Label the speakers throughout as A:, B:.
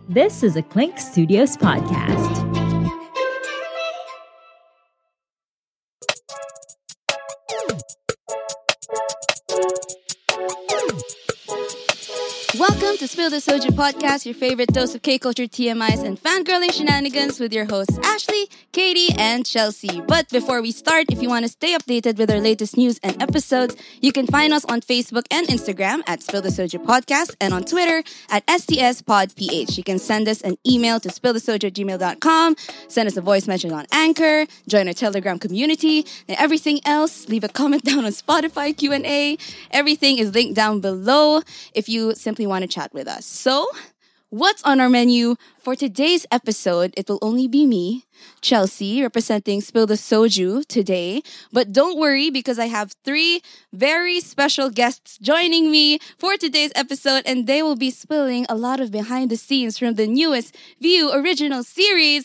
A: This is a Clink Studios podcast.
B: Welcome to Spill the Soju podcast, your favorite dose of K-culture TMIs and fangirling shenanigans with your hosts Ashley, Katie, and Chelsea. But before we start, if you want to stay updated with our latest news and episodes, you can find us on Facebook and Instagram at Spill the Soju Podcast and on Twitter at STSPodPH. You can send us an email to spillthesoju@gmail.com, send us a voice message on Anchor, join our Telegram community, and everything else, leave a comment down on Spotify Q&A. Everything is linked down below if you simply want to chat with us. So, what's on our menu for today's episode? It will only be me, Chelsea, representing Spill the Soju today. But don't worry, because I have three very special guests joining me for today's episode, and they will be spilling a lot of behind the scenes from the newest View original series,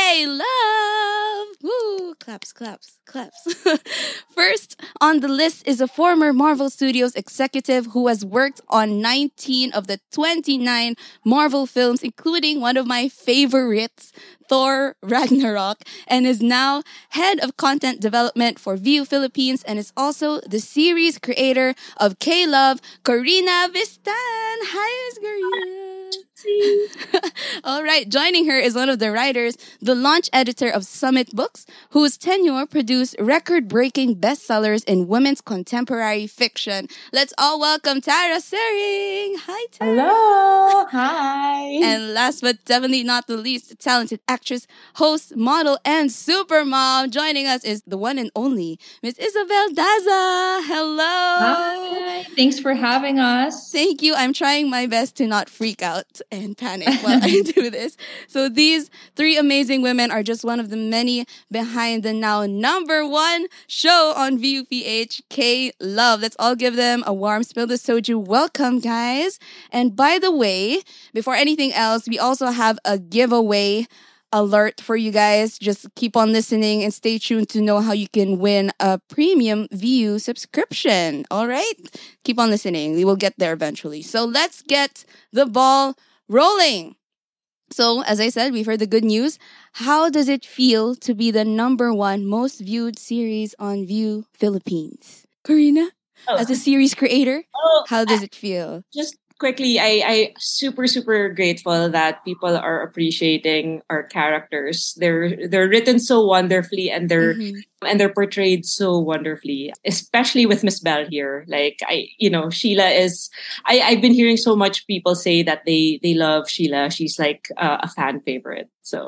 B: K-Love! Woo! Claps, claps, claps. First on the list is a former Marvel Studios executive who has worked on 19 of the 29 Marvel films, including one of my favorites, Thor Ragnarok, and is now head of content development for View Philippines and is also the series creator of K-Love, Corina Vistan. Hi, Miss Corina. All right, joining her is one of the writers, the launch editor of Summit Books, whose tenure produced record-breaking bestsellers in women's contemporary fiction. Let's all welcome Tara Sering. Hi, Tara.
C: Hello. Hi.
B: And last but definitely not the least, talented actress, host, model, and supermom. Joining us is the one and only Miss Isabel Daza. Hello.
C: Hi. Thanks for having us.
B: Thank you. I'm trying my best to not freak out and panic while I do this. So these three amazing women are just one of the many behind the now #1 show on VUPH, K-Love. Let's all give them a warm Spill the Soju welcome, guys. And by the way, before anything else, we also have a giveaway alert for you guys. Just keep on listening and stay tuned to know how you can win a premium View subscription. All right? Keep on listening. We will get there eventually. So let's get the ball rolling. So, as I said, we've heard the good news. How does it feel to be the #1 most viewed series on View Philippines? Corina, as a series creator, how does it feel?
C: Just quickly, I super grateful that people are appreciating our characters. They're written so wonderfully and they're portrayed so wonderfully, especially with Miss Belle here. Like Sheila is. I've been hearing so much people say that they love Sheila. She's like a fan favorite. So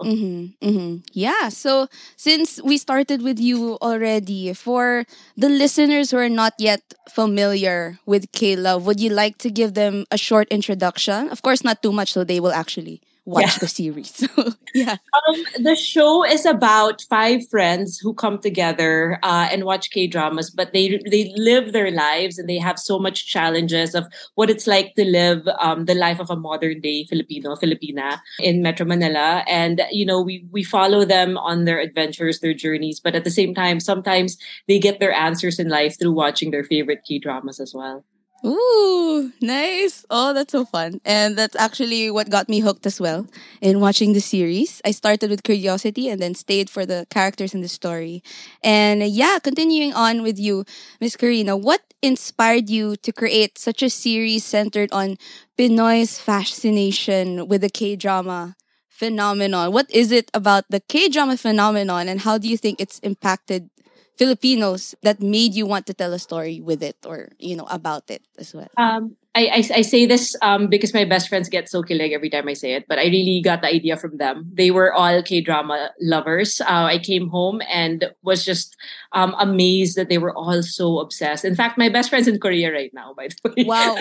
B: yeah. So since we started with you already, for the listeners who are not yet familiar with K-Love, would you like to give them a short introduction? Of course, not too much, so they will actually watch the series. So, yeah.
C: The show is about 5 friends who come together and watch K-dramas, but they live their lives and they have so much challenges of what it's like to live the life of a modern day Filipina in Metro Manila. And, we follow them on their adventures, their journeys, but at the same time, sometimes they get their answers in life through watching their favorite K-dramas as well.
B: Ooh, nice. Oh, that's so fun. And that's actually what got me hooked as well in watching the series. I started with curiosity and then stayed for the characters in the story. And yeah, continuing on with you, Miss Corina, what inspired you to create such a series centered on Pinoy's fascination with the K-drama phenomenon? What is it about the K-drama phenomenon and how do you think it's impacted Filipinos that made you want to tell a story with it or, about it as well?
C: I say this because my best friends get so kilig every time I say it, but I really got the idea from them. They were all K-drama lovers. I came home and was just amazed that they were all so obsessed. In fact, my best friend's in Korea right now, by the way.
B: Wow.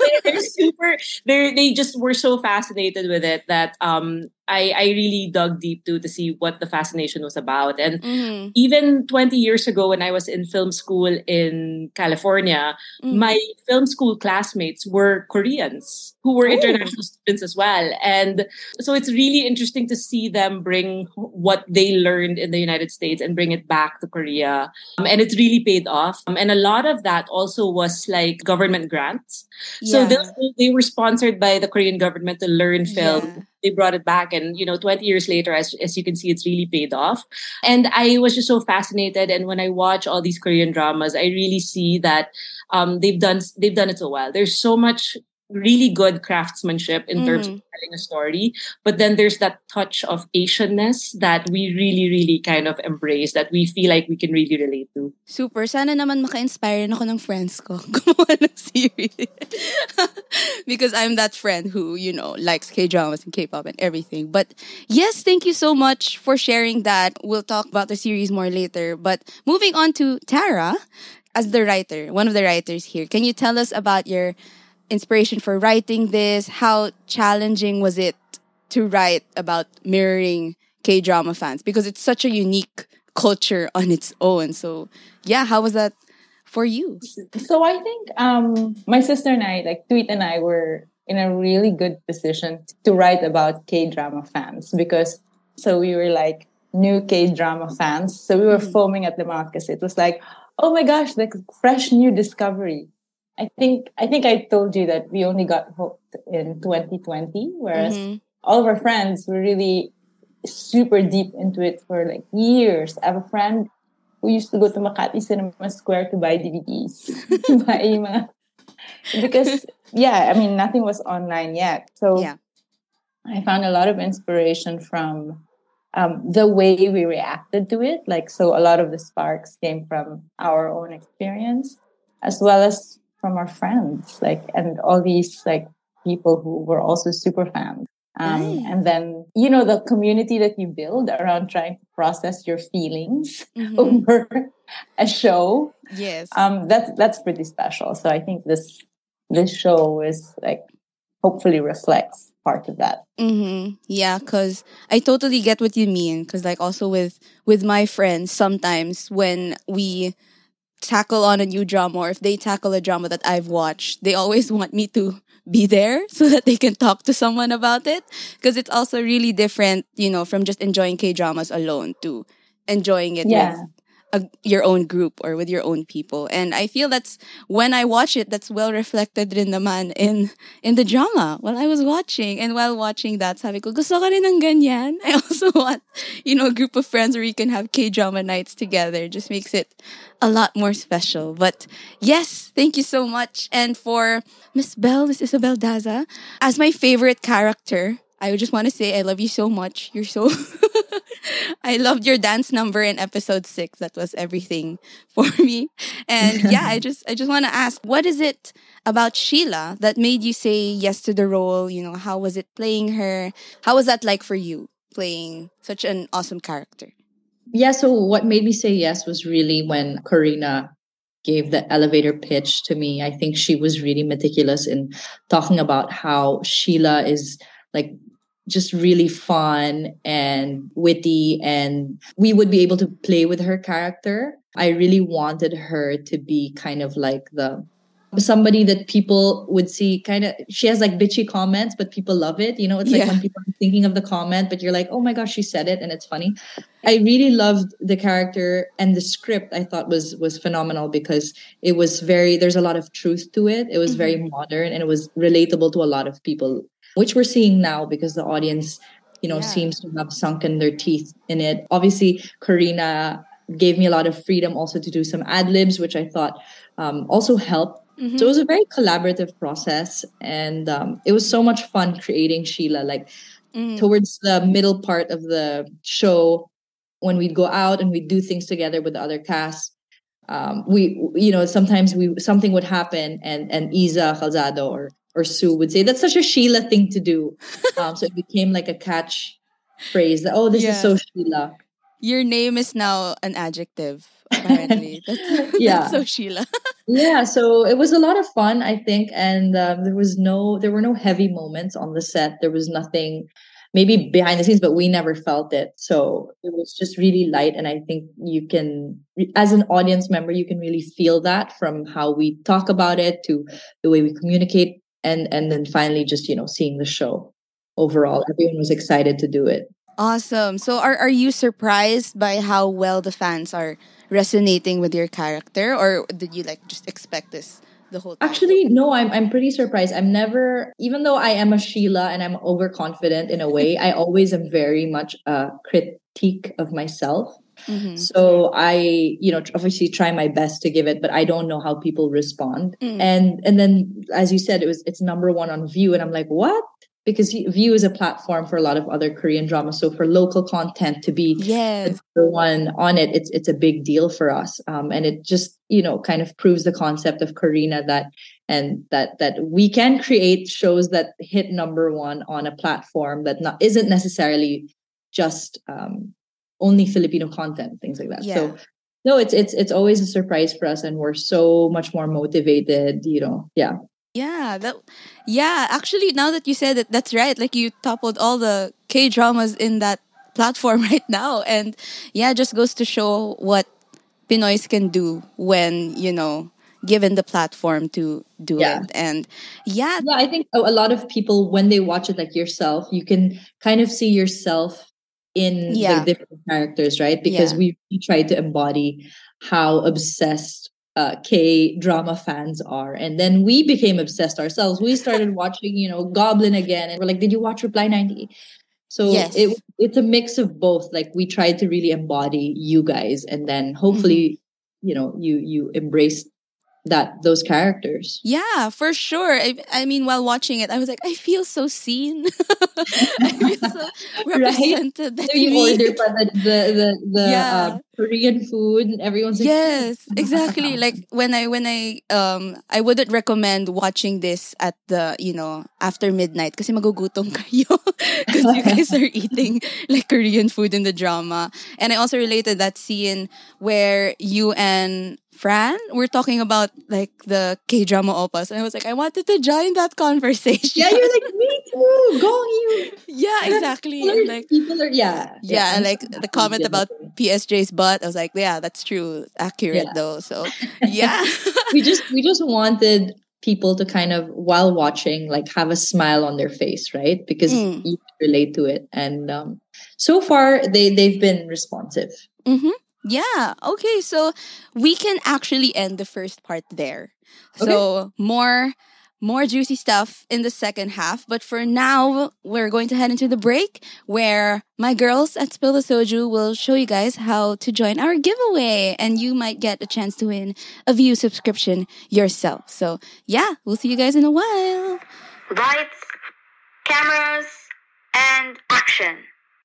C: They just were so fascinated with it that I really dug deep to see what the fascination was about. And even 20 years ago when I was in film school in California, my film school classmates were Koreans who were international students as well. And so it's really interesting to see them bring what they learned in the United States and bring it back to Korea. And it's really paid off. And a lot of that also was like government grants. So they were sponsored by the Korean government to learn film they brought it back, and 20 years later, as you can see, it's really paid off. And I was just so fascinated. And when I watch all these Korean dramas, I really see that they've done it so well. There's so much really good craftsmanship in terms of telling a story, but then there's that touch of Asianness that we really, really kind of embrace, that we feel like we can really relate to.
B: Super. Sana naman maka-inspire ako ng friends ko gumawa ng series. Because I'm that friend who, likes K-dramas and K-pop and everything. But yes, thank you so much for sharing that. We'll talk about the series more later. But moving on to Tara, as the writer, one of the writers here, can you tell us about your inspiration for writing this? How challenging was it to write about mirroring K-drama fans? Because it's such a unique culture on its own. So yeah, how was that for you?
D: So I think my sister and I, like Tweet and I, were in a really good position to write about K-drama fans, because so we were like new K-drama fans. So we were foaming at the mouth because it was like, oh my gosh, like fresh new discovery. I think I told you that we only got hooked in 2020, whereas all of our friends were really super deep into it for like years. I have a friend who used to go to Makati Cinema Square to buy DVDs. Because, nothing was online yet. So I found a lot of inspiration from the way we reacted to it. Like, so a lot of the sparks came from our own experience, as well as from our friends, and all these people who were also super fans. And then, the community that you build around trying to process your feelings over a show.
B: Yes.
D: That's pretty special. So I think this show is hopefully reflects part of that.
B: Yeah, because I totally get what you mean. Because also with my friends, sometimes when we tackle on a new drama, or if they tackle a drama that I've watched, they always want me to be there so that they can talk to someone about it, because it's also really different, from just enjoying K-dramas alone to enjoying it with your own group or with your own people. And I feel that's when I watch it, that's well reflected rin naman in the drama while I was watching. And while watching that, sabi ko, gusto ko rin ng ganyan. I also want, a group of friends where you can have K-drama nights together. It just makes it a lot more special. But yes, thank you so much. And for Miss Isabel Daza, as my favorite character, I just want to say I love you so much. You're so... I loved your dance number in episode 6. That was everything for me. And yeah, I just want to ask, what is it about Sheila that made you say yes to the role? How was it playing her? How was that like for you, playing such an awesome character?
E: Yeah, so what made me say yes was really when Karina gave the elevator pitch to me. I think she was really meticulous in talking about how Sheila is just really fun and witty, and we would be able to play with her character. I really wanted her to be kind of like somebody that people would see she has bitchy comments, but people love it. It's when people are thinking of the comment, but you're like, oh my gosh, she said it and it's funny. I really loved the character, and the script I thought was phenomenal, because it was there's a lot of truth to it. It was very modern, and it was relatable to a lot of people, which we're seeing now because the audience, seems to have sunken their teeth in it. Obviously, Karina gave me a lot of freedom also to do some ad-libs, which I thought also helped. So it was a very collaborative process, and it was so much fun creating Sheila. Towards the middle part of the show, when we'd go out and we'd do things together with the other cast, we sometimes something would happen, and Iza Calzado or Sue would say, that's such a Sheila thing to do. So it became like a catch phrase that, oh, this is so Sheila.
B: Your name is now an adjective, apparently. That's so Sheila.
E: Yeah, so it was a lot of fun, I think. And there were no heavy moments on the set. There was nothing maybe behind the scenes, but we never felt it. So it was just really light. And I think you can, as an audience member, you can really feel that from how we talk about it to the way we communicate. And then finally just, seeing the show overall. Everyone was excited to do it.
B: Awesome. So are you surprised by how well the fans are resonating with your character? Or did you just expect the the whole time?
E: Actually, no, I'm pretty surprised. I'm never, even though I am a Sheila and I'm overconfident in a way, I always am very much a critique of myself.
B: Mm-hmm.
E: So I, obviously try my best to give it, but I don't know how people respond. And then, as you said, it's number one on View, and I'm like, what? Because View is a platform for a lot of other Korean dramas. So for local content to be the number one on it, it's a big deal for us. And it just, kind of proves the concept of Karina that we can create shows that hit number one on a platform that isn't necessarily just only Filipino content, things like that.
B: Yeah.
E: So no, it's always a surprise for us, and we're so much more motivated, Yeah.
B: Yeah, actually, now that you said it, that's right. Like, you toppled all the K-dramas in that platform right now. And yeah, it just goes to show what Pinoys can do when, given the platform to do it. And yeah,
E: I think a lot of people, when they watch it, like yourself, you can kind of see yourself in the different characters, right? Because we try to embody how obsessed K-drama fans are. And then we became obsessed ourselves. We started watching, Goblin again. And we're like, did you watch Reply 90? So it's a mix of both. Like, we tried to really embody you guys. And then hopefully, you embrace those characters.
B: Yeah, for sure. I mean, while watching it, I was like, I feel so seen. I feel so represented.
E: Right? So you order the Korean food, and everyone's like,
B: yes, exactly. Like, when I wouldn't recommend watching this at the after midnight kasi magugutom kayo because you guys are eating like Korean food in the drama. And I also related that scene where you and Fran were talking about like the K-drama oppas, and I was like, I wanted to join that conversation.
E: Yeah, you're like, me too. Go you.
B: Yeah, exactly.
E: People are
B: like the comment about PSJ's butt. I was like, yeah, that's true, accurate though. So yeah,
E: we just wanted people to kind of, while watching, like, have a smile on their face, right? Because you relate to it, and so far they've been responsive.
B: Mm-hmm. Yeah. Okay. So we can actually end the first part there. Okay. So more juicy stuff in the second half. But for now, we're going to head into the break where my girls at Spill the Soju will show you guys how to join our giveaway. And you might get a chance to win a View subscription yourself. So yeah, we'll see you guys in a while.
F: Lights, cameras, and action.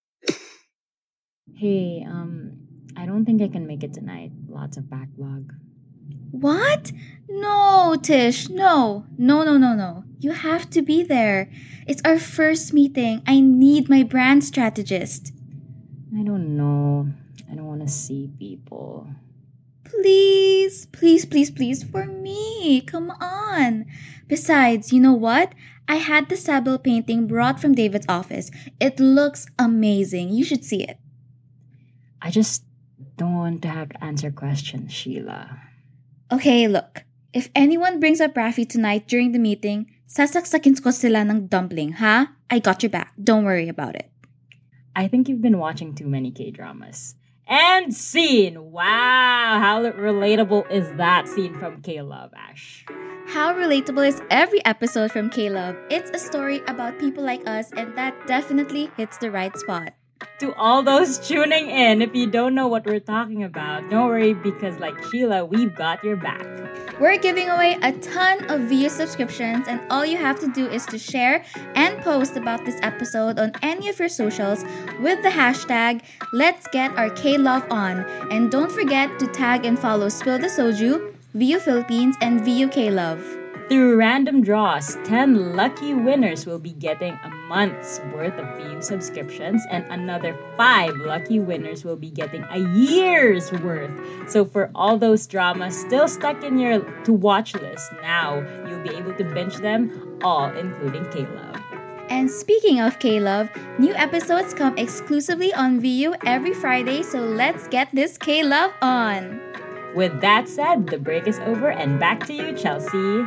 A: Hey, I don't think I can make it tonight. Lots of backlog.
G: What? No, Tish. No. You have to be there. It's our first meeting. I need my brand strategist.
A: I don't know. I don't want to see people.
G: Please, for me. Come on. Besides, you know what? I had the sable painting brought from David's office. It looks amazing. You should see it.
A: I just don't want to have to answer questions, Sheila.
G: Okay, look. If anyone brings up Rafi tonight during the meeting, sasaksakin ko sila ng dumpling, ha? I got your back. Don't worry about it.
A: I think you've been watching too many K-dramas. And scene! Wow! How relatable is that scene from K-Love, Ash?
G: How relatable is every episode from K-Love? It's a story about people like us, and that definitely hits the right spot.
A: To all those tuning in, if you don't know what we're talking about, don't worry, because like Sheila, we've got your back.
G: We're giving away a ton of View subscriptions, and all you have to do is to share and post about this episode on any of your socials with the hashtag Let's Get Our K-Love On. And don't forget to tag and follow Spill the Soju, View Philippines, and View K-Love.
A: Through random draws, 10 lucky winners will be getting a month's worth of View subscriptions, and another 5 lucky winners will be getting a year's worth. So for all those dramas still stuck in your to-watch list, now you'll be able to binge them all, including K-Love.
G: And speaking of K-Love, new episodes come exclusively on View every Friday, so let's get this K-Love on!
A: With that said, the break is over, and back to you, Chelsea.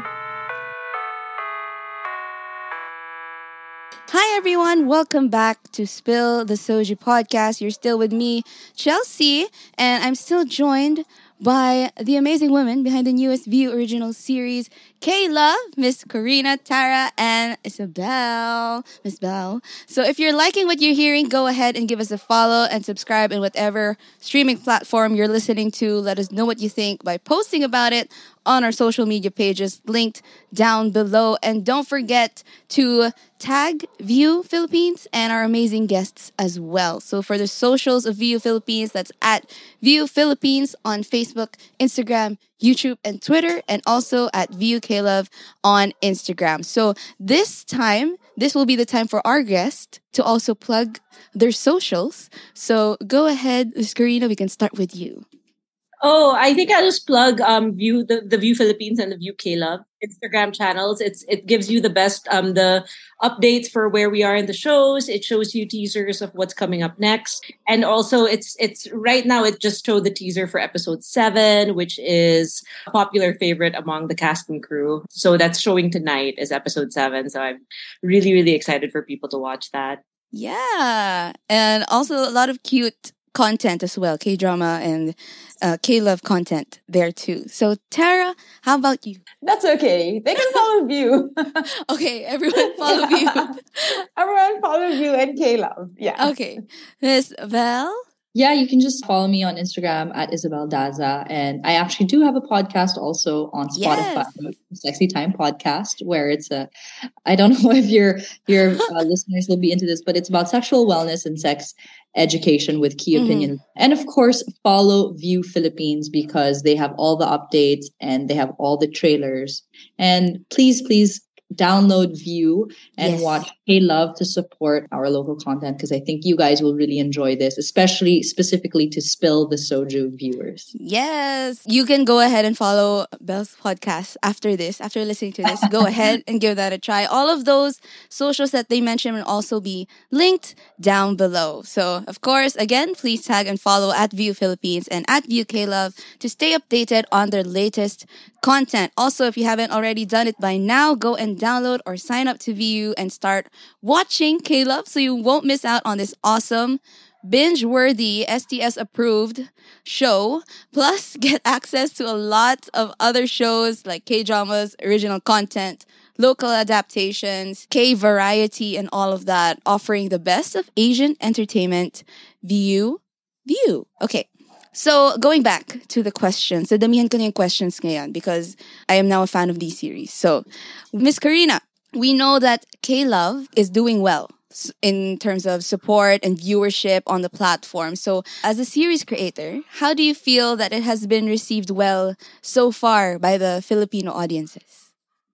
B: Hi everyone, welcome back to Spill the Soju podcast. You're still with me, Chelsea, and I'm still joined by the amazing women behind the newest View original series, K-Love, Miss Karina, Tara, and Isabel. Miss Bell. So if you're liking what you're hearing, go ahead and give us a follow and subscribe in whatever streaming platform you're listening to. Let us know what you think by posting about it on our social media pages linked down below. And don't forget to tag View Philippines and our amazing guests as well. So for the socials of View Philippines, that's at View Philippines on Facebook, Instagram, YouTube, and Twitter, and also at View K-Love on Instagram. So this will be the time for our guest to also plug their socials. So go ahead, Ms. Karina, we can start with you.
C: Oh, I think I'll just plug View the View Philippines and the View K-Love Instagram channels. It gives you the best the updates for where we are in the shows. It shows you teasers of what's coming up next, and also it's right now it just showed the teaser for episode 7, which is a popular favorite among the cast and crew. So that's showing tonight is episode 7. So I'm really excited for people to watch that.
B: Yeah, and also a lot of cute content as well, K-drama and K-Love content there too. So Tara, how about you?
D: That's okay. They can follow View.
B: Okay, everyone follow View.
D: Everyone follow View and K-Love. Yeah.
B: Okay. Miss Val?
E: Yeah, you can just follow me on Instagram at Isabel Daza. And I actually do have a podcast also on Spotify, Sexy Time Podcast, where it's I don't know if your listeners will be into this, but it's about sexual wellness and sex education with key opinions. And of course, follow View Philippines because they have all the updates and they have all the trailers. And please download View and watch K-Love to support our local content, because I think you guys will really enjoy this, specifically to Spill the Soju viewers.
B: Yes. You can go ahead and follow Belle's podcast after listening to this. Go ahead and give that a try. All of those socials that they mentioned will also be linked down below. So, of course, again, please tag and follow at View Philippines and at View K-Love to stay updated on their latest content. Also, if you haven't already done it by now, go and download or sign up to View and start watching K-Love so you won't miss out on this awesome, binge-worthy, STS-approved show. Plus, get access to a lot of other shows like K-dramas, original content, local adaptations, K-variety, and all of that, offering the best of Asian entertainment. View. Okay. So, going back to the questions, so damihan ko na yung questions ngayon because I am now a fan of these series. So, Miss Karina, we know that K-Love is doing well in terms of support and viewership on the platform. So, as a series creator, how do you feel that it has been received well so far by the Filipino audiences?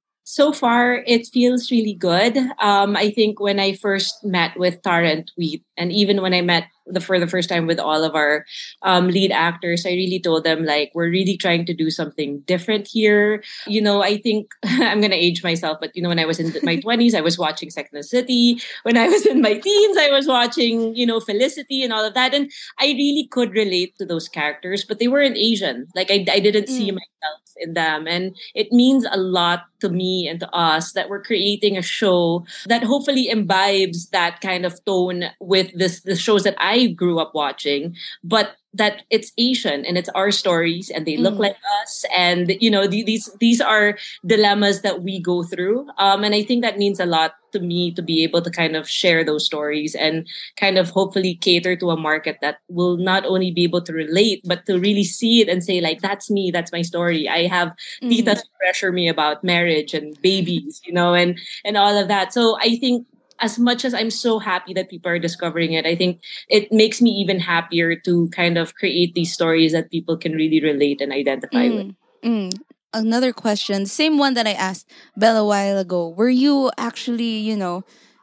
C: So far, it feels really good. I think when I first met with Tara and Tweet, and even when I met for the first time with all of our lead actors, I really told them, like, we're really trying to do something different here. You know, I think I'm going to age myself, but, you know, when I was in my 20s, I was watching Sex and the City. When I was in my teens, I was watching, you know, Felicity and all of that. And I really could relate to those characters, but they weren't Asian. Like, I didn't see myself in them. And it means a lot to me and to us that we're creating a show that hopefully imbibes that kind of tone with the shows that I grew up watching, but that it's Asian and it's our stories and they look like us, and you know, these are dilemmas that we go through, and I think that means a lot to me to be able to kind of share those stories and kind of hopefully cater to a market that will not only be able to relate but to really see it and say, like, that's me, that's my story. I have titas pressure me about marriage and babies, you know, and all of that. So I think as much as I'm so happy that people are discovering it, I think it makes me even happier to kind of create these stories that people can really relate and identify with.
B: Another question, the same one that I asked Bella a while ago. Were you actually, you know,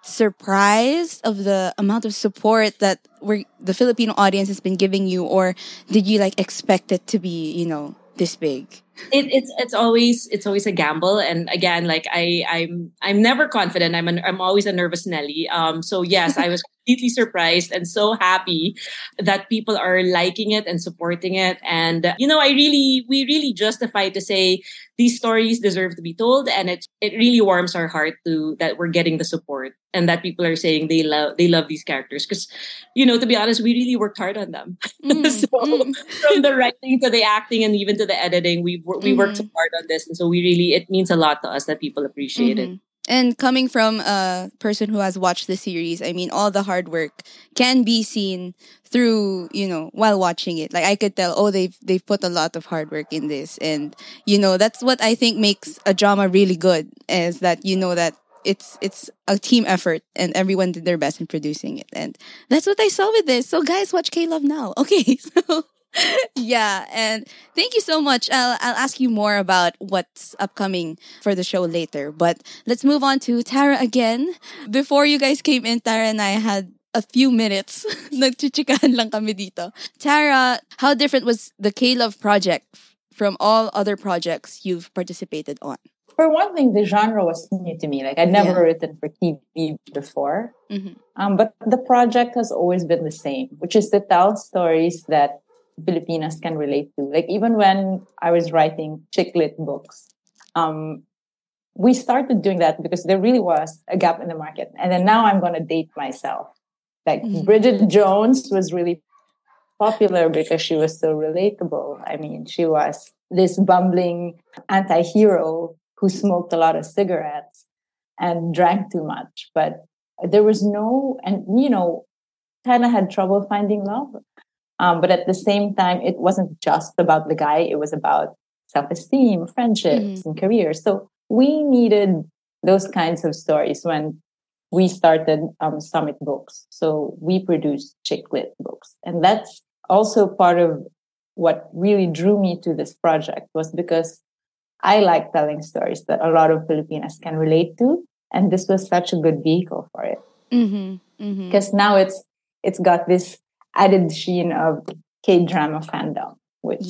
B: surprised of the amount of support that the Filipino audience has been giving you, or did you like expect it to be, you know, this big?
C: it's always a gamble, and again, like I'm never confident. I'm always a nervous Nelly. So yes, I was completely surprised and so happy that people are liking it and supporting it, and we really justify to say these stories deserve to be told, and it really warms our heart to that we're getting the support and that people are saying they love these characters, because to be honest, we really worked hard on them. So from the writing to the acting and even to the editing, we worked so hard on this, and so it means a lot to us that people appreciate it.
B: And coming from a person who has watched the series, I mean, all the hard work can be seen through, while watching it. Like, I could tell, they've put a lot of hard work in this. And, that's what I think makes a drama really good, is that, that it's a team effort and everyone did their best in producing it. And that's what I saw with this. So guys, watch K-Love now. Okay. So yeah, and thank you so much. I'll ask you more about what's upcoming for the show later. But let's move on to Tara again. Before you guys came in, Tara and I had a few minutes. Nagchichikahan lang kami dito. Tara, how different was the K-Love project from all other projects you've participated on?
D: For one thing, the genre was new to me. Like, I'd never written for TV before. But the project has always been the same, which is to tell stories that Filipinas can relate to. Like, even when I was writing chick lit books, we started doing that because there really was a gap in the market. And then now I'm going to date myself. Like, Bridget Jones was really popular because she was so relatable. I mean, she was this bumbling anti-hero who smoked a lot of cigarettes and drank too much. But there was kind of had trouble finding love. But at the same time, it wasn't just about the guy. It was about self-esteem, friendships, and careers. So we needed those kinds of stories when we started Summit Books. So we produced chick lit books. And that's also part of what really drew me to this project, was because I like telling stories that a lot of Filipinas can relate to. And this was such a good vehicle for it. Because now it's got this added sheen of K-drama fandom, which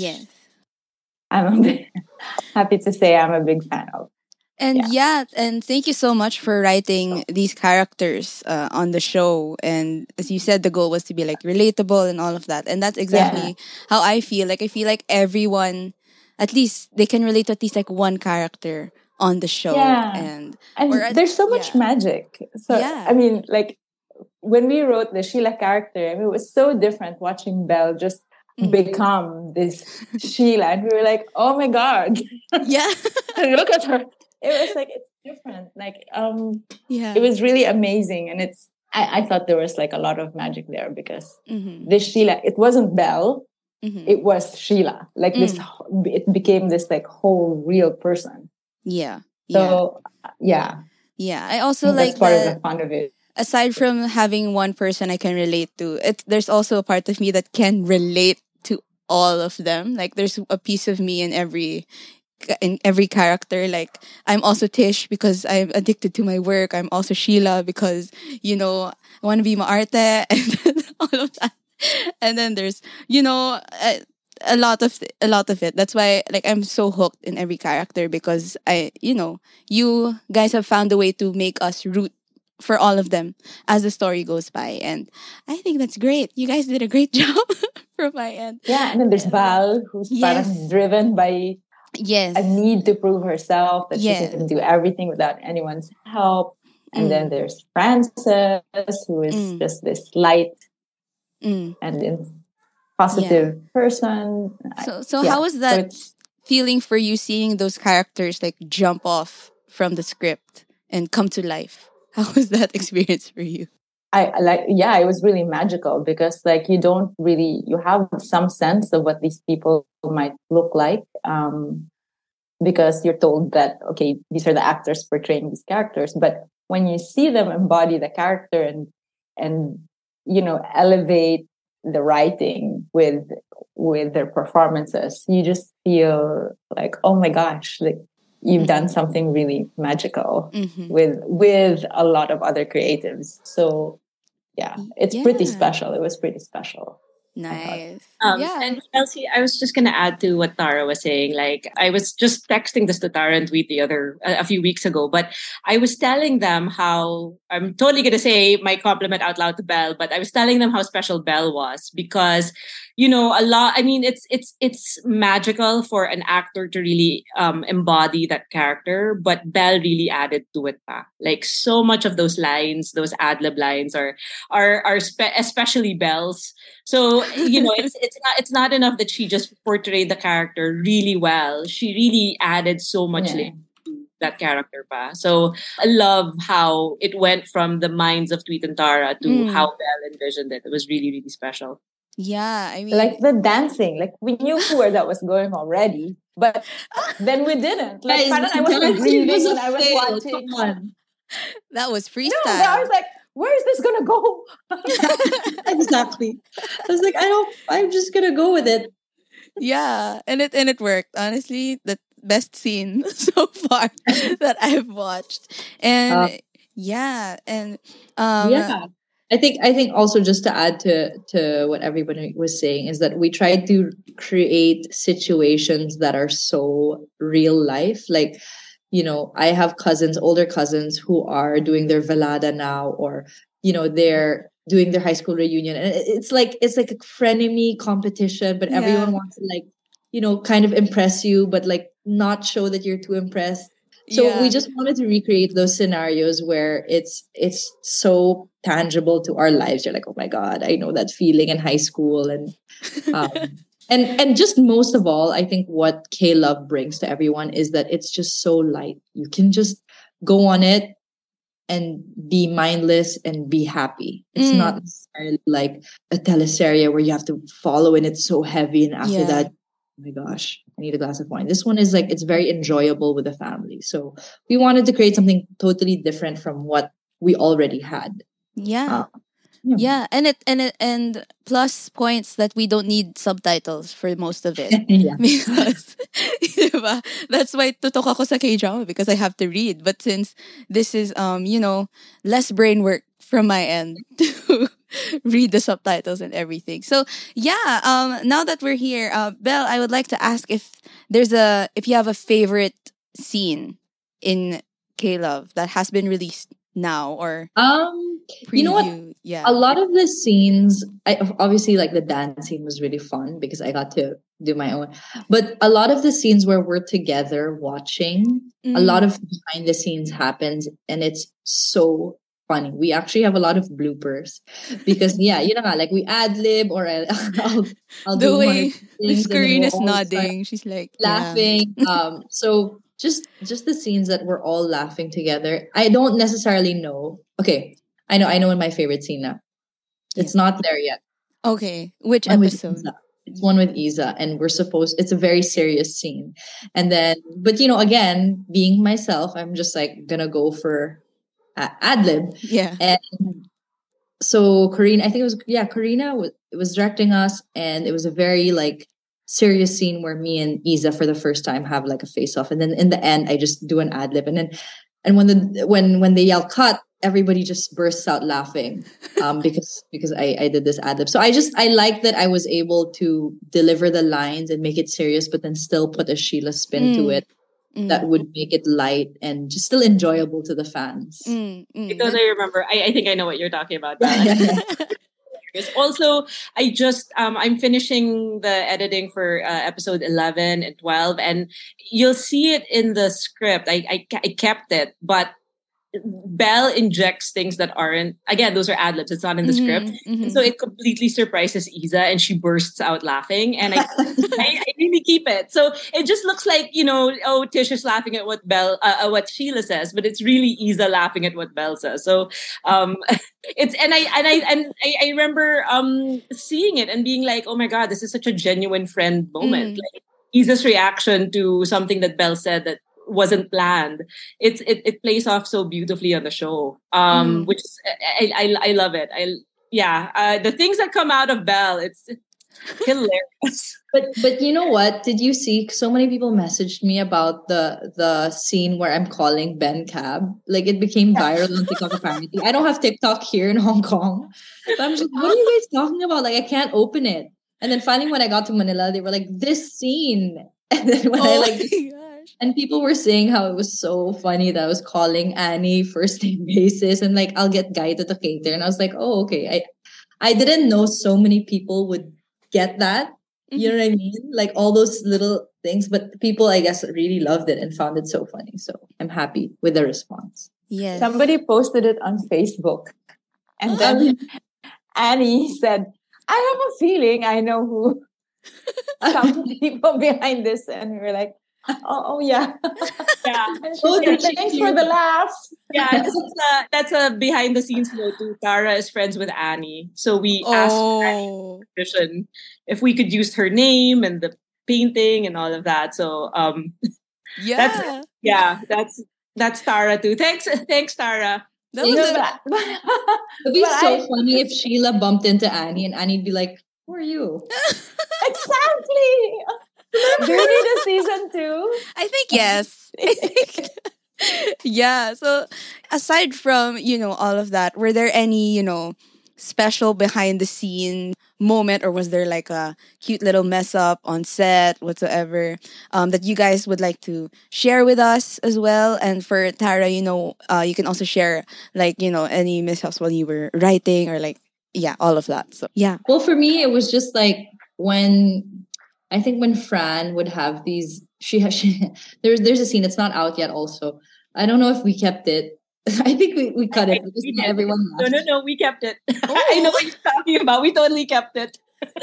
D: I'm happy to say I'm a big fan of.
B: And and thank you so much for writing these characters on the show. And as you said, the goal was to be like relatable and all of that. And that's exactly how I feel. Like, I feel like everyone, at least they can relate to at least like one character on the show. And
D: there's so much magic. So I mean, like, when we wrote the Sheila character, I mean, it was so different watching Belle just become this Sheila. And we were like, oh my God.
B: Yeah.
D: Look at her. It was like, it's different. Like, it was really amazing. And I thought there was like a lot of magic there because this Sheila, it wasn't Belle, it was Sheila. Like it became this like whole real person.
B: Yeah.
D: So,
B: Yeah. I also like
D: that's part of the fun of it.
B: Aside from having one person I can relate to, there's also a part of me that can relate to all of them. Like, there's a piece of me in every character. Like, I'm also Tish because I'm addicted to my work. I'm also Sheila because, I want to be maarte and all of that. And then there's, a lot of it. That's why, like, I'm so hooked in every character because you guys have found a way to make us root for all of them as the story goes by. And I think that's great. You guys did a great job from my end.
D: Yeah, and then there's Val, who's parang driven by a need to prove herself that she can do everything without anyone's help. And then there's Frances, who is just this light and positive person.
B: So how was that feeling for you, seeing those characters like jump off from the script and come to life? How was that experience for you?
D: It was really magical because like you have some sense of what these people might look like because you're told that, okay, these are the actors portraying these characters. But when you see them embody the character and elevate the writing with their performances, you just feel like, oh my gosh, like you've done something really magical with a lot of other creatives. So it's pretty special. It was pretty special.
B: Nice.
C: And Chelsea, I was just gonna add to what Tara was saying. Like, I was just texting this to Tara and tweet a few weeks ago, but I was telling them how I'm totally gonna say my compliment out loud to Belle, but I was telling them how special Belle was because, a lot. I mean, it's magical for an actor to really embody that character, but Belle really added to it. Like, so much of those lines, those ad lib lines, especially Belle's. So it's not enough that she just portrayed the character really well. She really added so much to that character pa. So I love how it went from the minds of Tweet and Tara to how Belle envisioned it. It was really, really special.
B: Yeah, I mean,
D: like the dancing, like we knew where that was going already, but then we didn't. Like,
E: Guys,
D: I was like
E: dancing was
D: breathing
E: a
D: when I was
E: fail.
D: watching.
E: Come on.
B: that was freestyle.
D: No, but I was like, where is this gonna go?
E: Exactly. I was like, I'm just gonna go with it.
B: Yeah, and it worked. Honestly, the best scene so far that I've watched. And
E: Yeah. I think also, just to add to what everybody was saying, is that we try to create situations that are so real life. Like, I have older cousins who are doing their velada now, or they're doing their high school reunion, and it's like a frenemy competition, but everyone wants to, like, kind of impress you, but like not show that you're too impressed. So we just wanted to recreate those scenarios where it's so tangible to our lives. You're like, oh my God, I know that feeling in high school. And and just most of all, I think what K-Love brings to everyone is that it's just so light. You can just go on it and be mindless and be happy. It's not necessarily like a teleserie where you have to follow and it's so heavy. And after that, oh my gosh, I need a glass of wine. This one is like, it's very enjoyable with the family. So we wanted to create something totally different from what we already had.
B: And plus points that we don't need subtitles for most of it. Because diba? That's why tutok ako sa K-drama, because I have to read. But since this is less brain work from my end to read the subtitles and everything. So now that we're here, Belle, I would like to ask if you have a favorite scene in K-Love that has been released now, or
E: you know what? A lot of the scenes, obviously, like the dance scene was really fun because I got to do my own. But a lot of the scenes where we're together watching, a lot of behind the scenes happens, and it's so funny. We actually have a lot of bloopers because like we ad lib, or I'll
B: the
E: do
B: way
E: Miss
B: Corinne is nodding, she's like
E: laughing. So just the scenes that we're all laughing together. I don't necessarily know. Okay, I know in my favorite scene now. It's not there yet.
B: Okay, which episode?
E: It's one with Iza, and it's a very serious scene. And then, but again, being myself, I'm just like gonna go for ad lib.
B: Yeah.
E: And so Karina, I think Karina was directing us, and it was a very like serious scene where me and Iza for the first time have like a face off, and then in the end I just do an ad lib, and when they yell cut, everybody just bursts out laughing because I did this ad lib. So I like that I was able to deliver the lines and make it serious, but then still put a Sheila spin to it that would make it light and just still enjoyable to the fans.
C: Because I remember, I think I know what you're talking about. Also, I just I'm finishing the editing for episode 11 and 12, and you'll see it in the script. I kept it, but Belle injects things that aren't, again, those are ad libs. It's not in the script. And so it completely surprises Iza, and she bursts out laughing. And I really keep it. So it just looks like, Tish is laughing at what what Sheila says, but it's really Iza laughing at what Belle says. So I remember seeing it and being like, oh my God, this is such a genuine friend moment. Like Iza's reaction to something that Belle said that wasn't planned. It plays off so beautifully on the show, which is, I love it. The things that come out of Belle, it's Hilarious.
E: But you know what? Did you see? So many people messaged me about the scene where I'm calling Ben Cab. Like it became viral on TikTok. Apparently, I don't have TikTok here in Hong Kong, but I'm just, what are you guys talking about? Like I can't open it. And then finally, when I got to Manila, they were like, "This scene." And then when I like, and people were saying how it was so funny that I was calling Annie first name basis, and like I'll get Guy to cater, and I was like, "Oh, okay." I didn't know so many people would get that. You know what I mean? Like all those little things, but people, I guess, really loved it and found it so funny. So I'm happy with the response.
B: Yes.
D: Somebody posted it on Facebook, and then Annie said, "I have a feeling I know who some people behind this," and we were like, "Oh yeah,
C: Yeah."
D: And she's like, "Thanks for the laughs."
C: Yeah, that's a behind the scenes note too. Tara is friends with Annie, so we asked Annie if we could use her name and the painting and all of that. So that's Tara too. Thanks Tara.
E: It'd be so funny if Sheila bumped into Annie and Annie'd be like, "Who are you?"
D: Exactly. Do you need a season 2?
B: I think yes. Yeah. So aside from, all of that, were there any, special behind the scene moment, or was there like a cute little mess up on set whatsoever that you guys would like to share with us as well? And for Tara, you can also share like, any mishaps while you were writing, or like, all of that. So yeah.
E: Well, for me, it was just like when Fran would have these, there's a scene, it's not out yet also. I don't know if we kept it. I think we cut it because not everyone laughed.
C: No, we kept it. I know what you're talking about. We totally kept it.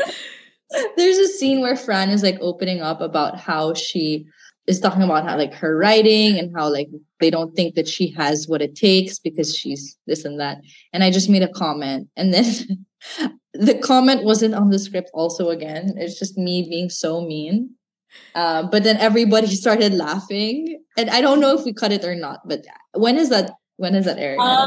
E: There's a scene where Fran is like opening up about how she is talking about how like her writing and how like they don't think that she has what it takes because she's this and that. And I just made a comment, and then the comment wasn't on the script also again. It's just me being so mean. But then everybody started laughing, and I don't know if we cut it or not. But when is that airing?
C: I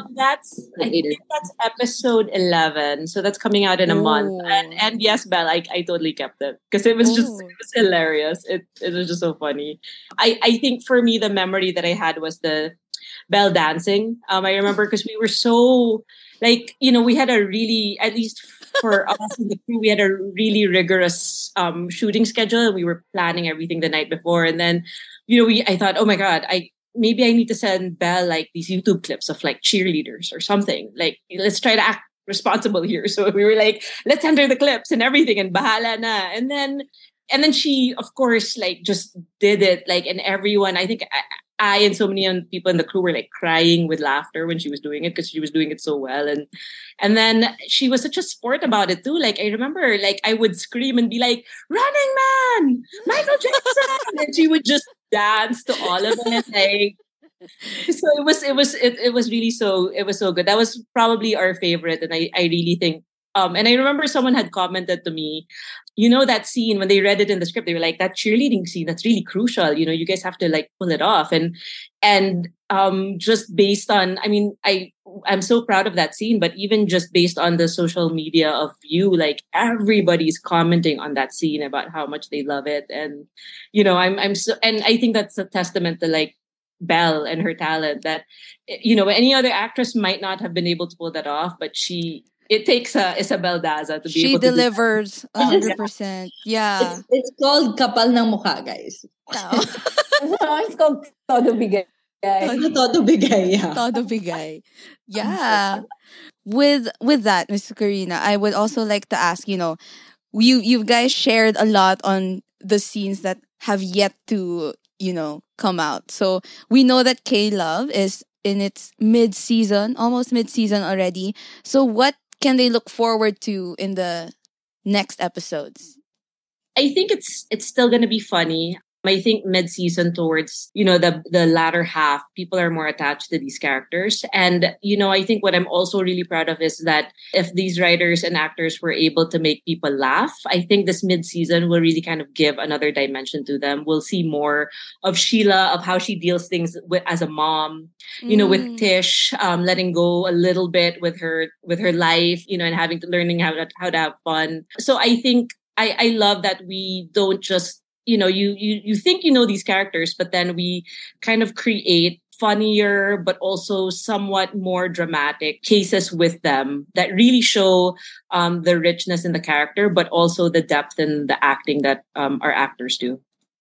C: think that's episode 11, so that's coming out in a month. And yes, Belle, I totally kept it because it was hilarious. It was just so funny. I think for me the memory that I had was the Belle dancing. I remember because we were so like we had a really, at least for us in the crew, we had a really rigorous shooting schedule. We were planning everything the night before, and then I thought, oh my god, maybe I need to send Belle like these YouTube clips of like cheerleaders or something. Like, let's try to act responsible here. So we were like, let's send her the clips and everything, and bahala na. And then she, of course, like just did it. Like, and everyone, I think I and so many people in the crew were like crying with laughter when she was doing it because she was doing it so well. And then she was such a sport about it too. Like, I remember like I would scream and be like, "Running Man, Michael Jackson," and she would just dance to all of it. Like, so it was really so good. That was probably our favorite, and I really think. And I remember someone had commented to me, that scene when they read it in the script, they were like, "That cheerleading scene, that's really crucial. You guys have to like pull it off." And just based on, I mean, I'm so proud of that scene, but even just based on the social media of you, like everybody's commenting on that scene about how much they love it. And, I'm so, and I think that's a testament to like Belle and her talent that, any other actress might not have been able to pull that off, but it takes Isabel Daza to be able to
B: delivers 100%. Yeah.
E: It's called Kapal ng Mukha, guys.
D: It's called Todo Bigay.
E: Todo Bigay, yeah.
B: Todo Bigay. Yeah. With that, Ms. Karina, I would also like to ask, you guys shared a lot on the scenes that have yet to, come out. So we know that K-Love is in its almost mid-season already. So what can they look forward to in the next episodes?
C: I think it's still going to be funny. I think mid-season towards, the latter half, people are more attached to these characters. And, I think what I'm also really proud of is that if these writers and actors were able to make people laugh, I think this mid-season will really kind of give another dimension to them. We'll see more of Sheila, of how she deals things as a mom, with Tish, letting go a little bit with her life, and learning how to have fun. So I think I love that we don't just, you think you know these characters, but then we kind of create funnier but also somewhat more dramatic cases with them that really show the richness in the character, but also the depth in the acting that our actors do.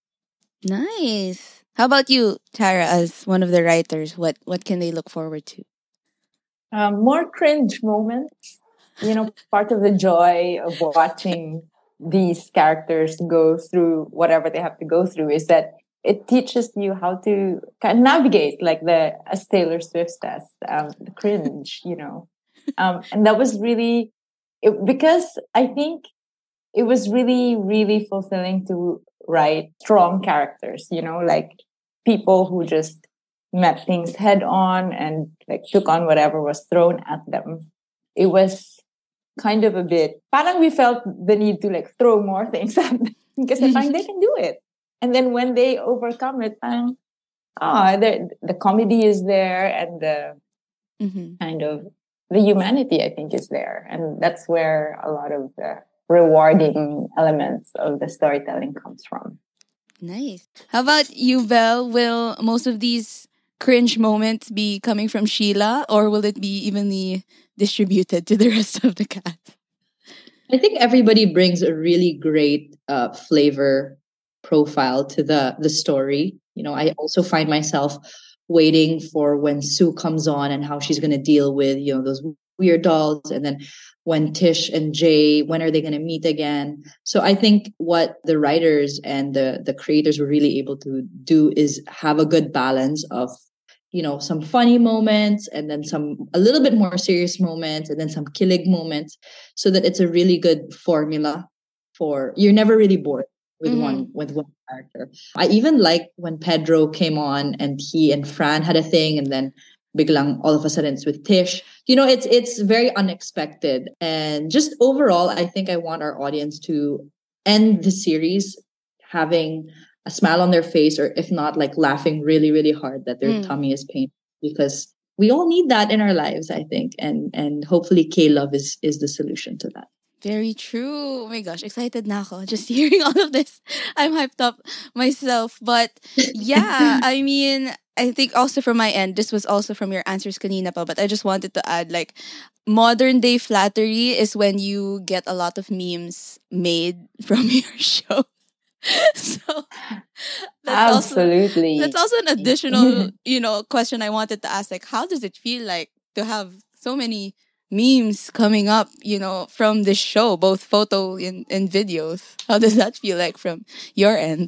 B: Nice. How about you, Tara, as one of the writers? What can they look forward to?
D: More cringe moments. Part of the joy of watching these characters go through whatever they have to go through is that it teaches you how to kind of navigate, like as Taylor Swift says, the cringe, and that was really because I think it was really, really fulfilling to write strong characters, like people who just met things head on and like took on whatever was thrown at them. It was kind of a bit, parang we felt the need to like throw more things at them because I find they can do it. And then when they overcome it, the comedy is there and the kind of the humanity, I think, is there. And that's where a lot of the rewarding elements of the storytelling comes from.
B: Nice. How about you, Belle? Will most of these cringe moments be coming from Sheila, or will it be evenly distributed to the rest of the cast?
E: I think everybody brings a really great flavor profile to the story. I also find myself waiting for when Sue comes on and how she's going to deal with those weird dolls, and then when Tish and Jay, when are they going to meet again? So I think what the writers and the creators were really able to do is have a good balance of some funny moments and then a little bit more serious moments and then some kilig moments, so that it's a really good formula for you're never really bored with one character. I even like when Pedro came on and he and Fran had a thing, and then biglang all of a sudden it's with Tish. It's very unexpected. And just overall, I think I want our audience to end the series having a smile on their face, or if not, like laughing really, really hard that their tummy is painful, because we all need that in our lives, I think. And hopefully K-Love is the solution to that.
B: Very true. Oh my gosh, excited na ako just hearing all of this. I'm hyped up myself. But yeah, I mean, I think also from my end, this was also from your answers kanina pa, but I just wanted to add, like, modern day flattery is when you get a lot of memes made from your show. So
D: absolutely.
B: That's also an additional, question I wanted to ask. Like, how does it feel like to have so many memes coming up, from this show, both photo and videos? How does that feel like from your end?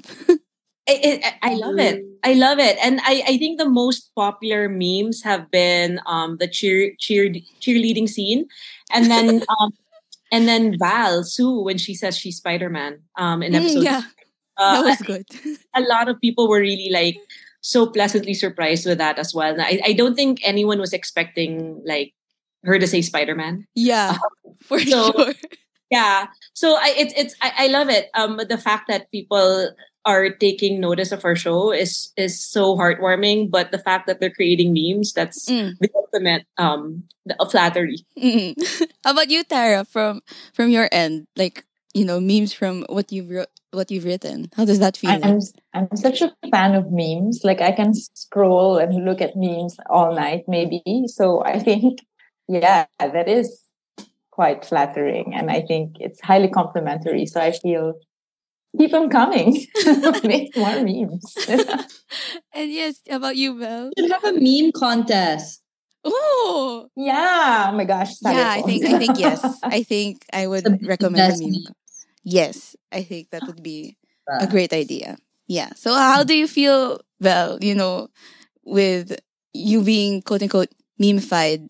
C: I love it. I love it. And I think the most popular memes have been the cheerleading scene. And then and then Sue, when she says she's Spider-Man in episode.
B: Yeah. That was good.
C: A lot of people were really like so pleasantly surprised with that as well. And I don't think anyone was expecting like her to say Spider-Man.
B: Yeah, for sure.
C: Yeah. So I love it. The fact that people are taking notice of our show is so heartwarming. But the fact that they're creating memes, that's the ultimate flattery.
B: How about you, Tara? From your end, like, memes from what you've written. How does that feel?
D: I'm such a fan of memes. Like, I can scroll and look at memes all night, maybe. So I think, yeah, that is quite flattering, and I think it's highly complimentary. So I feel keep them coming. Make more memes.
B: And yes, how about you, Belle?
E: We should have a meme contest.
B: Oh
D: yeah! Oh my gosh!
B: Yeah, I think yes. I think I would recommend a meme. Yes, I think that would be a great idea. Yeah. So how do you feel, Belle, with you being quote unquote memeified?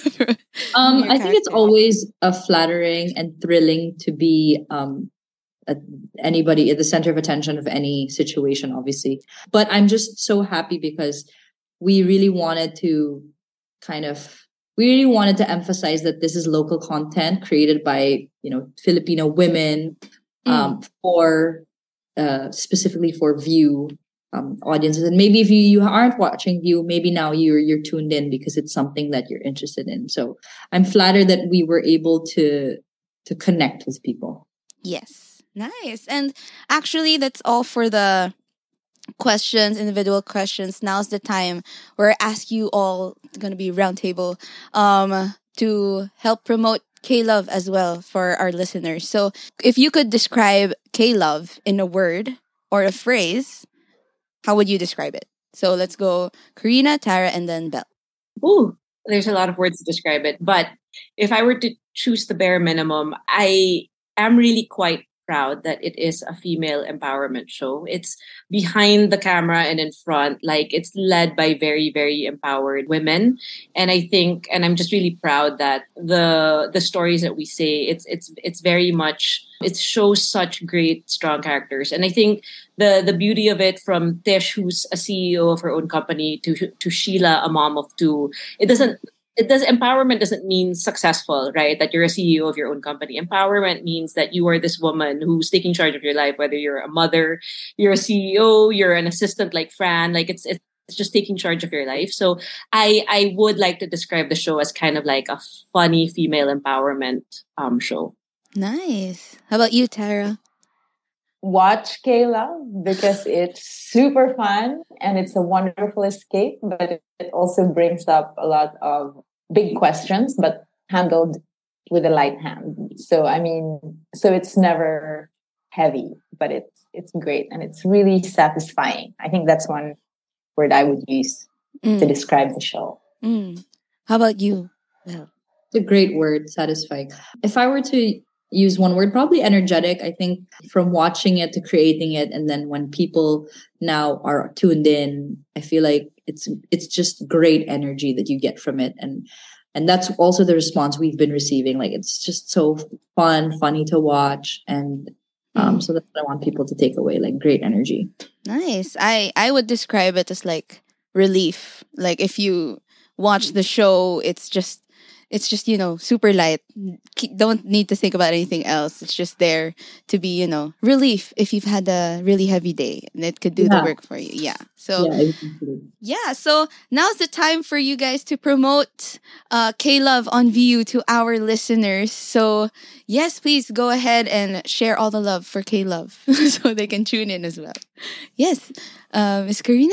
E: I think it's always flattering and thrilling to be anybody at the center of attention of any situation, obviously. But I'm just so happy because we really wanted to emphasize that this is local content created by, Filipino women for specifically for View audiences. And maybe if you aren't watching View, maybe now you're tuned in because it's something that you're interested in. So I'm flattered that we were able to connect with people.
B: Yes. Nice. And actually, that's all for the questions, individual questions. Now's the time where I ask you all, it's gonna be roundtable, to help promote K Love as well for our listeners. So if you could describe K Love in a word or a phrase, how would you describe it? So let's go Karina, Tara, and then Belle.
C: Ooh, there's a lot of words to describe it. But if I were to choose the bare minimum, I am really quite proud that it is a female empowerment show. It's behind the camera and in front. Like, it's led by very, very empowered women. And I think, and I'm just really proud that the stories that we say, it's very much, it shows such great, strong characters. And I think the beauty of it, from Tish, who's a CEO of her own company, to Sheila, a mom of two, empowerment doesn't mean successful, right? That you're a CEO of your own company. Empowerment means that you are this woman who's taking charge of your life, whether you're a mother, you're a CEO, you're an assistant like Fran. Like, it's just taking charge of your life. So I would like to describe the show as kind of like a funny female empowerment show.
B: Nice. How about you, Tara?
D: Watch Kayla, because it's super fun and it's a wonderful escape, but it also brings up a lot of big questions, but handled with a light hand. So so it's never heavy, but it's great and it's really satisfying. I think that's one word I would use to describe the show.
B: How about you?
E: Well, it's a great word, satisfying. If I were to use one word, probably energetic. I think from watching it to creating it, and then when people now are tuned in, I feel like it's just great energy that you get from it, and that's also the response we've been receiving. Like, it's just so funny to watch, and so that's what I want people to take away, like great energy.
B: Nice. I would describe it as like relief. Like, if you watch the show, it's just super light. Don't need to think about anything else. It's just there to be, relief if you've had a really heavy day, and it could do the work for you. Yeah. So so now's the time for you guys to promote K Love on VU to our listeners. So yes, please go ahead and share all the love for K Love so they can tune in as well. Yes. Miss Karina?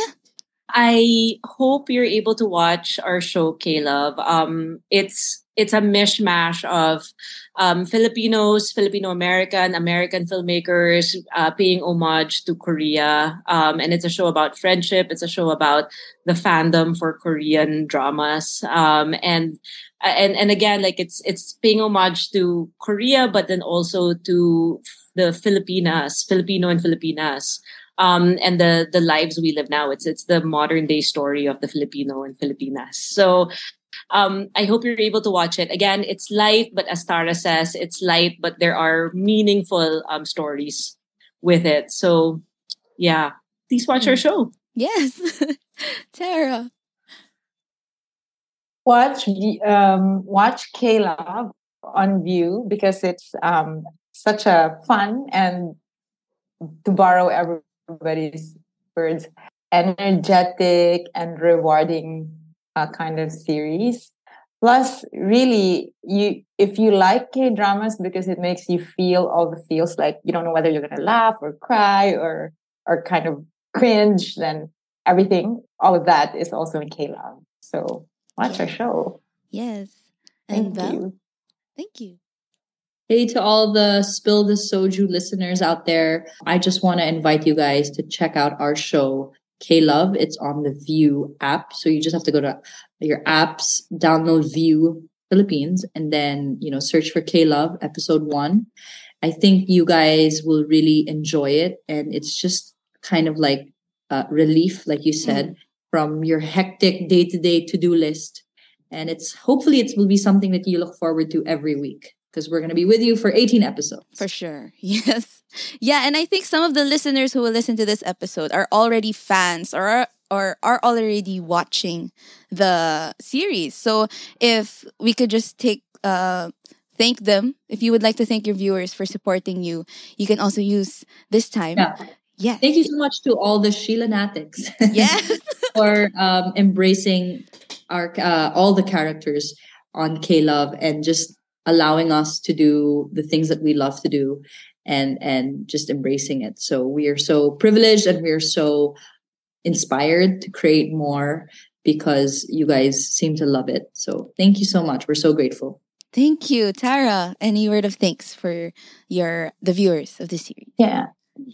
C: I hope you're able to watch our show, K-Love. It's a mishmash of Filipinos, Filipino-American, American filmmakers paying homage to Korea. And it's a show about friendship. It's a show about the fandom for Korean dramas. And again, like, it's paying homage to Korea, but then also to the Filipino and Filipinas. And the lives we live now. It's the modern day story of the Filipino and Filipinas. So I hope you're able to watch it. Again, it's light, but as Tara says, it's light, but there are meaningful stories with it. So yeah, please watch our show.
B: Yes. Tara.
D: Watch K-Love on VU, because it's such a fun and, to borrow everybody's words, energetic and rewarding kind of series. Plus, really, if you like K-dramas because it makes you feel all the feels, like you don't know whether you're going to laugh or cry or kind of cringe, then everything, all of that is also in K-Love. So watch our show.
B: Yes. And
D: Thank you.
B: Thank you.
E: Hey, to all the Spill the Soju listeners out there, I just want to invite you guys to check out our show, K-Love. It's on the VU app. So you just have to go to your apps, download VU Philippines, and then, search for K-Love episode 1. I think you guys will really enjoy it. And it's just kind of like relief, like you said, from your hectic day-to-day to-do list. And hopefully it will be something that you look forward to every week, because we're going to be with you for 18 episodes.
B: For sure. Yes. Yeah, and I think some of the listeners who will listen to this episode are already fans or are already watching the series. So if we could just thank them, if you would like to thank your viewers for supporting you, you can also use this time. Yeah.
E: Thank you so much to all the Sheilanatics.
B: Yes.
E: for embracing all the characters on K-Love and just allowing us to do the things that we love to do. and just embracing it. So we are so privileged and we are so inspired to create more because you guys seem to love it. So thank you so much. We're so grateful.
B: Thank you, Tara. Any word of thanks for the viewers of this series?
D: Yeah.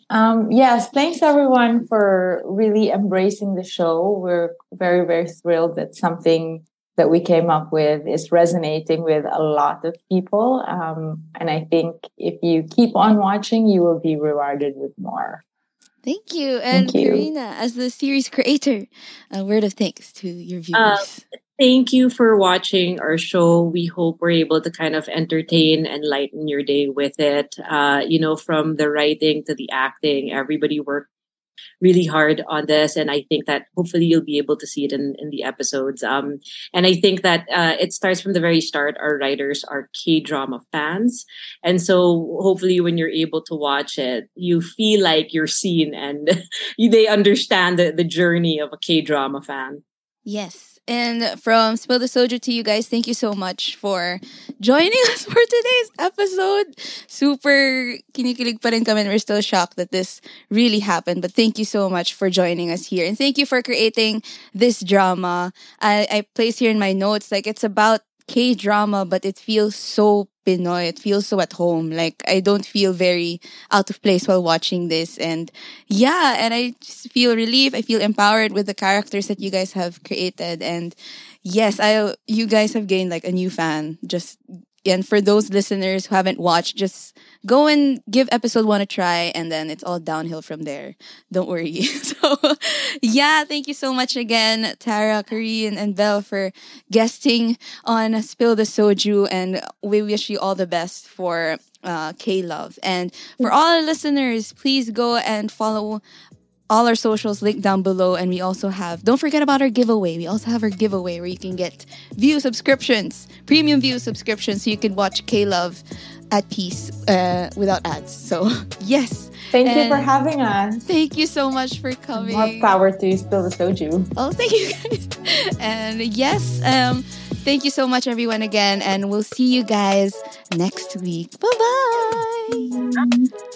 D: Yes, thanks everyone for really embracing the show. We're very, very thrilled that something that we came up with is resonating with a lot of people. And I think if you keep on watching, you will be rewarded with more.
B: Thank you. And
D: Thank you.
B: Karina, as the series creator, a word of thanks to your viewers.
C: Thank you for watching our show. We hope we're able to kind of entertain and lighten your day with it. From the writing to the acting, everybody worked really hard on this. And I think that hopefully you'll be able to see it in the episodes. And I think that it starts from the very start. Our writers are K-drama fans. And so hopefully when you're able to watch it, you feel like you're seen and they understand the journey of a K-drama fan.
B: Yes. And from Spill the Soju to you guys, thank you so much for joining us for today's episode. Super kinikilig pa rin kami. We're still shocked that this really happened. But thank you so much for joining us here. And thank you for creating this drama. I place here in my notes, like it's about K-drama, but it feels so Pinoy. It feels so at home. Like I don't feel very out of place while watching this. And yeah, and I just feel relief. I feel empowered with the characters that you guys have created. And yes, you guys have gained like a new fan. And for those listeners who haven't watched, just go and give episode 1 a try, and then it's all downhill from there. Don't worry. So, yeah, thank you so much again, Tara, Karine, and Belle for guesting on Spill the Soju, and we wish you all the best for K-Love. And for all our listeners, please go and follow all our socials linked down below. And we also don't forget about our giveaway. We also have our giveaway where you can get view subscriptions, premium view subscriptions, so you can watch K-Love at peace without ads. So, yes.
D: Thank you for having us.
B: Thank you so much for coming.
D: More power to Spill the Soju.
B: Oh, thank you guys. And yes, thank you so much everyone again. And we'll see you guys next week. Bye-bye.